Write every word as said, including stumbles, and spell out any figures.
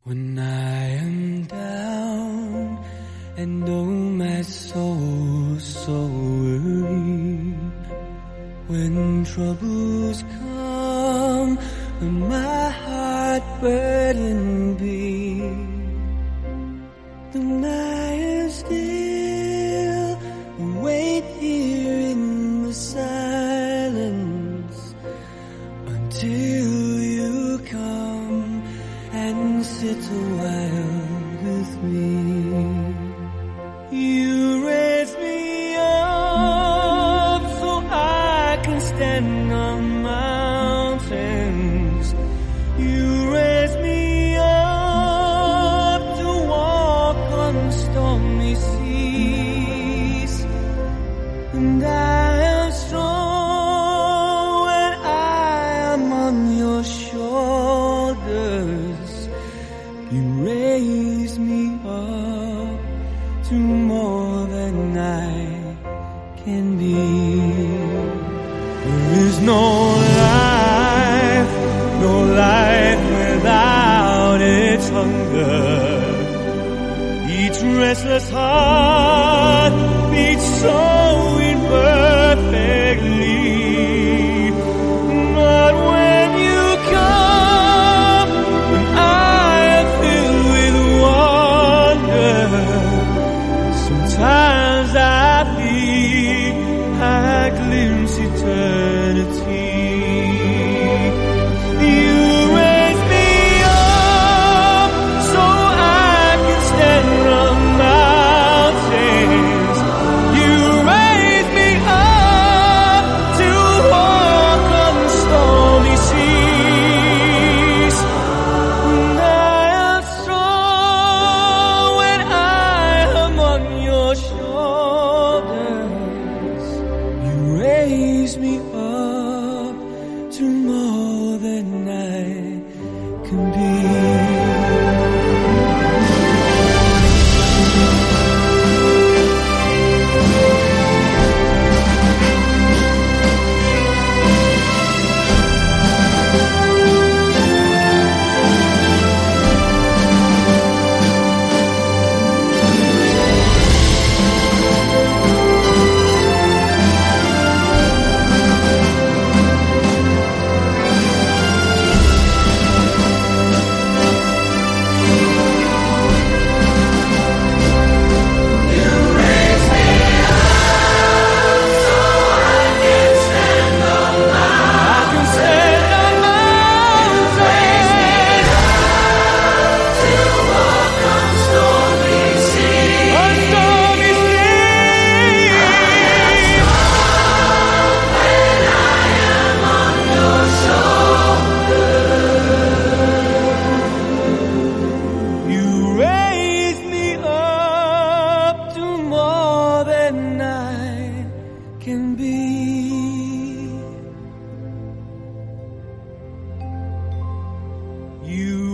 When I am down and oh my soul so weary, when troubles come and my heart burdened be, then I am still and wait here in the silence until you come and sit a while with me. You raise me up so I can stand on mountains. You raise me up to walk on stormy seas, and I am strong when I am on your shoulders. You raise me up to more than I can be. There is no life, no life without its hunger. Each restless heart beats so imperfectly. But when you come, when I am filled with wonder, sometimes I feel I glimpse eternity. You raise me up so I can stand on mountains. You raise me up to walk on stormy seas, and I am strong when I am on your shoulders. You raise me up to more than I can be. Can be. You